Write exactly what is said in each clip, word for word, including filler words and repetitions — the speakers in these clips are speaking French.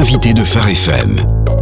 L'invité de Phare F M.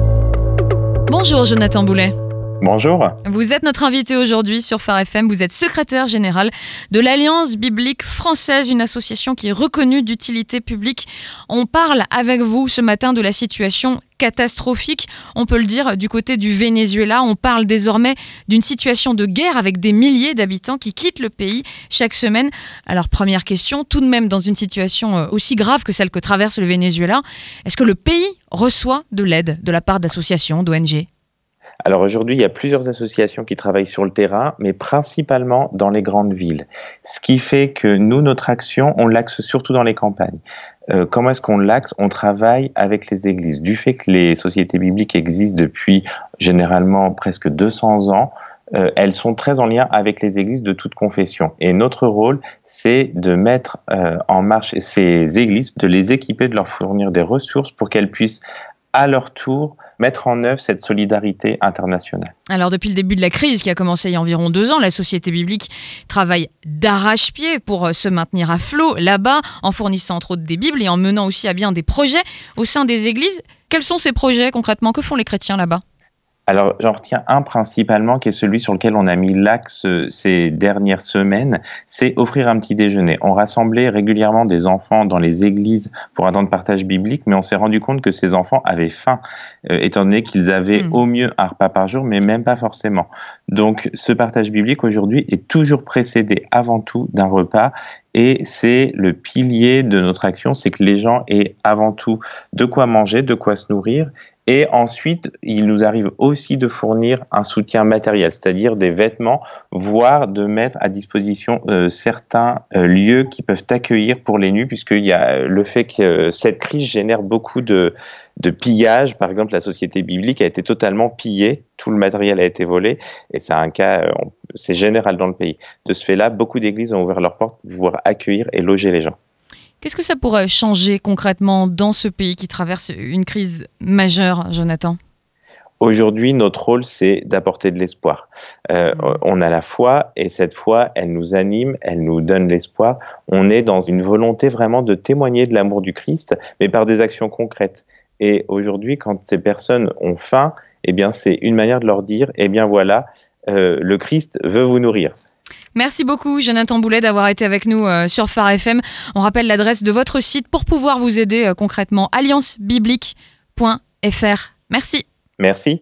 Bonjour Jonathan Boulet. Bonjour. Vous êtes notre invité aujourd'hui sur Phare F M. Vous êtes secrétaire général de l'Alliance biblique française, une association qui est reconnue d'utilité publique. On parle avec vous ce matin de la situation catastrophique, on peut le dire, du côté du Venezuela. On parle désormais d'une situation de guerre avec des milliers d'habitants qui quittent le pays chaque semaine. Alors première question, tout de même dans une situation aussi grave que celle que traverse le Venezuela, est-ce que le pays reçoit de l'aide de la part d'associations, d'O N G ? Alors aujourd'hui, il y a plusieurs associations qui travaillent sur le terrain, mais principalement dans les grandes villes. Ce qui fait que nous, notre action, on l'axe surtout dans les campagnes. Euh, comment est-ce qu'on l'axe ? On travaille avec les églises. Du fait que les sociétés bibliques existent depuis généralement presque deux cents ans, euh, elles sont très en lien avec les églises de toute confession. Et notre rôle, c'est de mettre euh, en marche ces églises, de les équiper, de leur fournir des ressources pour qu'elles puissent à leur tour mettre en œuvre cette solidarité internationale. Alors depuis le début de la crise qui a commencé il y a environ deux ans, la Société biblique travaille d'arrache-pied pour se maintenir à flot là-bas, en fournissant entre autres des Bibles et en menant aussi à bien des projets au sein des églises. Quels sont ces projets concrètement ? Que font les chrétiens là-bas ? Alors, j'en retiens un principalement qui est celui sur lequel on a mis l'axe ces dernières semaines, c'est offrir un petit déjeuner. On rassemblait régulièrement des enfants dans les églises pour un temps de partage biblique, mais on s'est rendu compte que ces enfants avaient faim, euh, étant donné qu'ils avaient mmh. au mieux un repas par jour, mais même pas forcément. Donc, ce partage biblique aujourd'hui est toujours précédé avant tout d'un repas. Et c'est le pilier de notre action, c'est que les gens aient avant tout de quoi manger, de quoi se nourrir. Et ensuite, il nous arrive aussi de fournir un soutien matériel, c'est-à-dire des vêtements, voire de mettre à disposition euh, certains euh, lieux qui peuvent accueillir pour les nuits, puisqu'il y a le fait que euh, cette crise génère beaucoup de, de pillage. Par exemple, la Société biblique a été totalement pillée, tout le matériel a été volé, et c'est un cas, euh, c'est général dans le pays. De ce fait-là, beaucoup d'églises ont ouvert leurs portes pour pouvoir accueillir et loger les gens. Qu'est-ce que ça pourrait changer concrètement dans ce pays qui traverse une crise majeure, Jonathan ? Aujourd'hui, notre rôle, c'est d'apporter de l'espoir. Euh, on a la foi, et cette foi, elle nous anime, elle nous donne l'espoir. On est dans une volonté vraiment de témoigner de l'amour du Christ, mais par des actions concrètes. Et aujourd'hui, quand ces personnes ont faim, eh bien, c'est une manière de leur dire, eh bien voilà, euh, le Christ veut vous nourrir. Merci beaucoup Jonathan Boulet d'avoir été avec nous euh, sur Phare F M. On rappelle l'adresse de votre site pour pouvoir vous aider euh, concrètement, alliance biblique point f r. Merci. Merci.